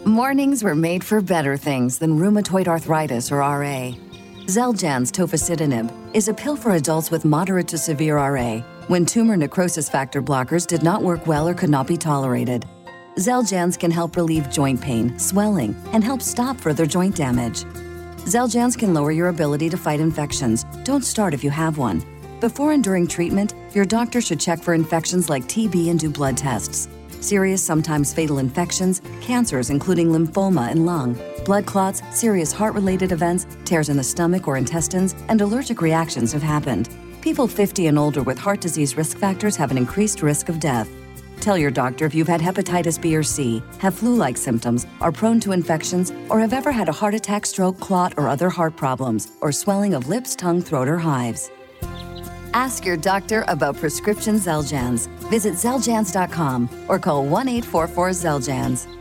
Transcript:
Mornings were made for better things than rheumatoid arthritis or RA. Xeljanz tofacitinib is a pill for adults with moderate to severe RA when tumor necrosis factor blockers did not work well or could not be tolerated. Xeljanz can help relieve joint pain, swelling, and help stop further joint damage. Xeljanz can lower your ability to fight infections. Don't start if you have one. Before and during treatment, your doctor should check for infections like TB and do blood tests. Serious, sometimes fatal infections, cancers including lymphoma and lung, blood clots, serious heart-related events, tears in the stomach or intestines, and allergic reactions have happened. People 50 and older with heart disease risk factors have an increased risk of death. Tell your doctor if you've had hepatitis B or C, have flu-like symptoms, are prone to infections, or have ever had a heart attack, stroke, clot, or other heart problems, or swelling of lips, tongue, throat, or hives. Ask your doctor about prescription Xeljanz. Visit Xeljanz.com or call 1-844-XELJANZ.